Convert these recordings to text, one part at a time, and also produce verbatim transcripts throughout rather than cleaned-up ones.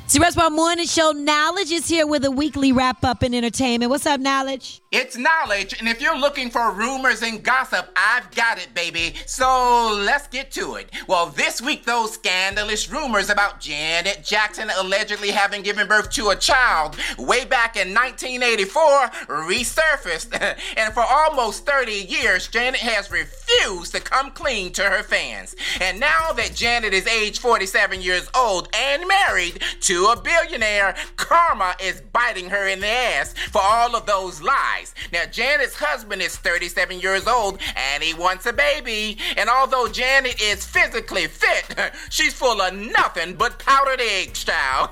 It's the Rest of our Morning Show. Knowledge is here with a weekly wrap-up in entertainment. What's up, Knowledge? It's Knowledge, and if you're looking for rumors and gossip, I've got it, baby. So let's get to it. Well, this week, those scandalous rumors about Janet Jackson allegedly having given birth to a child way back in nineteen eighty-four resurfaced. And for almost thirty years, Janet has refused to come clean to her fans. And now that Janet is age forty-seven years old and married to a billionaire, karma is biting her in the ass for all of those lies. Now, Janet's husband is thirty-seven years old and he wants a baby. And although Janet is physically fit, she's full of nothing but powdered egg style.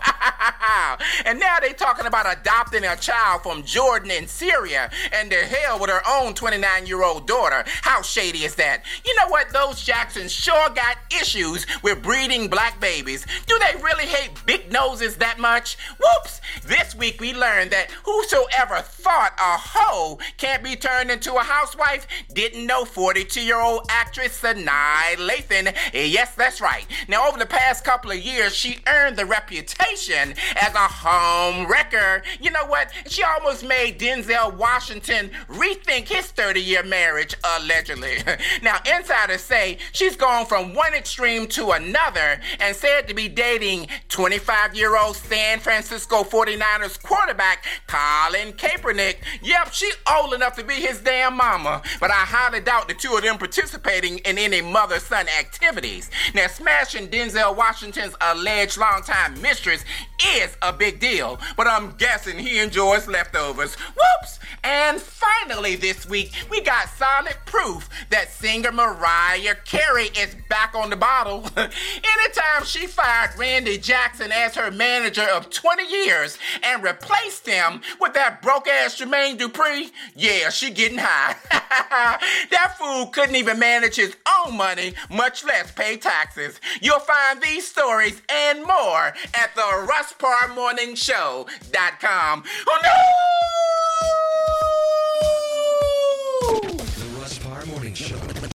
And now they talking about adopting a child from Jordan and Syria, and to hell with her own twenty-nine-year-old daughter. How shady is that? You know what? Those Jacksons sure got issues with breeding black babies. Do they really hate big noses that much? Whoops! This week we learned that whosoever thought a hoe can't be turned into a housewife didn't know forty-two-year-old actress Sanaa Lathan. Yes, that's right. Now, over the past couple of years, she earned the reputation as a home wrecker. You know what? She almost made Denzel Washington rethink his thirty-year marriage, allegedly. Now, insiders say she's gone from one extreme to another and said to be dating twenty-five-year-old San Francisco forty-niners quarterback Colin Kaepernick. Yep, she old enough to be his damn mama, but I highly doubt the two of them participating in any mother-son activities. Now, smashing Denzel Washington's alleged longtime mistress is a big deal, but I'm guessing he enjoys leftovers. Whoops! And finally this week, we got solid proof that singer Mariah Carey is back on the bottle. Anytime she fired Randy Jackson as her manager of twenty years and replaced him with that broke-ass Jermaine Dupri, yeah, she getting high. That fool couldn't even manage his own money, much less pay taxes. You'll find these stories and more at the russ parr morning show dot com. Oh no! The Russ Parr Morning Show.